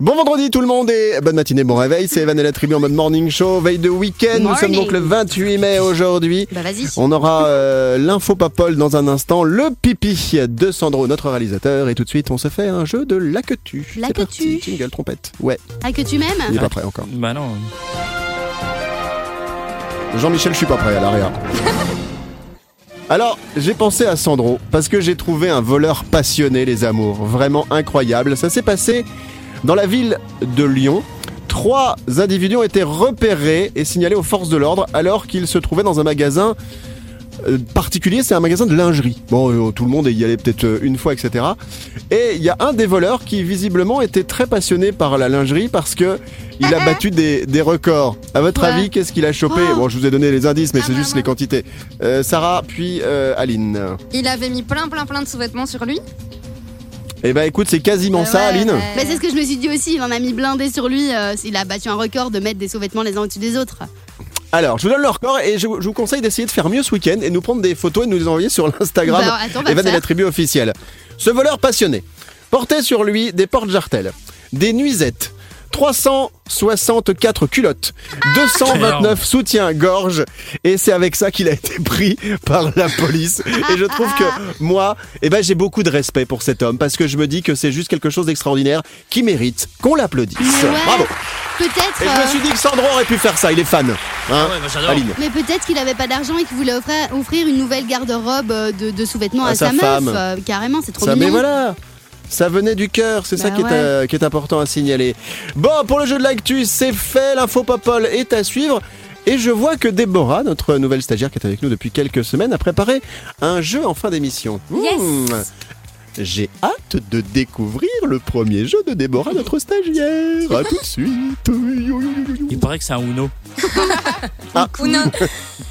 Bon vendredi tout le monde et bonne matinée, bon réveil, c'est Evan et la tribu en mode morning show, veille de week-end, nous sommes donc le 28 mai aujourd'hui. Bah vas-y. On aura l'info papole dans un instant, le pipi de Sandro, notre réalisateur, et tout de suite on se fait un jeu de la que tu. La C'est que parti, tu. jingle, trompette, ouais, Ah, que tu m'aimes. il est pas prêt encore. Bah non. Jean-Michel, je suis pas prêt à l'arrière. Alors, j'ai pensé à Sandro, parce que j'ai trouvé un voleur passionné, les amours, vraiment incroyable. Ça s'est passé dans la ville de Lyon. 3 individus ont été repérés et signalés aux forces de l'ordre alors qu'ils se trouvaient dans un magasin particulier, c'est un magasin de lingerie. Bon, tout le monde y allait peut-être une fois, etc. Et il y a un des voleurs qui visiblement était très passionné par la lingerie parce que il a battu des records. À votre avis, qu'est-ce qu'il a chopé? Bon, je vous ai donné les indices, mais c'est juste les quantités. Sarah, puis Aline. Il avait mis plein de sous-vêtements sur lui. Eh ben écoute, c'est quasiment ça, Aline. Bah, c'est ce que je me suis dit aussi, il en a mis blindé sur lui, il a battu un record de mettre des sous-vêtements les uns au-dessus des autres. Alors, je vous donne le record et je vous conseille d'essayer de faire mieux ce week-end et de nous prendre des photos et de nous les envoyer sur l'Instagram Evan et la tribu officielle. Ce voleur passionné portait sur lui des porte-jartelles, des nuisettes, 364 culottes, 229 soutiens-gorge, et c'est avec ça qu'il a été pris par la police. Et je trouve que moi, j'ai beaucoup de respect pour cet homme parce que je me dis que c'est juste quelque chose d'extraordinaire qui mérite qu'on l'applaudisse. Ouais, bravo. Peut-être. Et je me suis dit que Sandro aurait pu faire ça, il est fan. Hein, ouais, moi j'adore. Aline. Mais peut-être qu'il avait pas d'argent et qu'il voulait offrir une nouvelle garde-robe de sous-vêtements à sa femme. meuf. Carrément, c'est trop Ça, mignon. mais voilà. Ça venait du cœur, c'est ça qui est important à signaler. Bon, pour le jeu de l'actu, c'est fait, l'info popole est à suivre. Et je vois que Déborah, notre nouvelle stagiaire qui est avec nous depuis quelques semaines, a préparé un jeu en fin d'émission. Yes. J'ai hâte de découvrir le premier jeu de Déborah, notre stagiaire. À tout de suite. Il paraît que c'est un Uno. Ou non.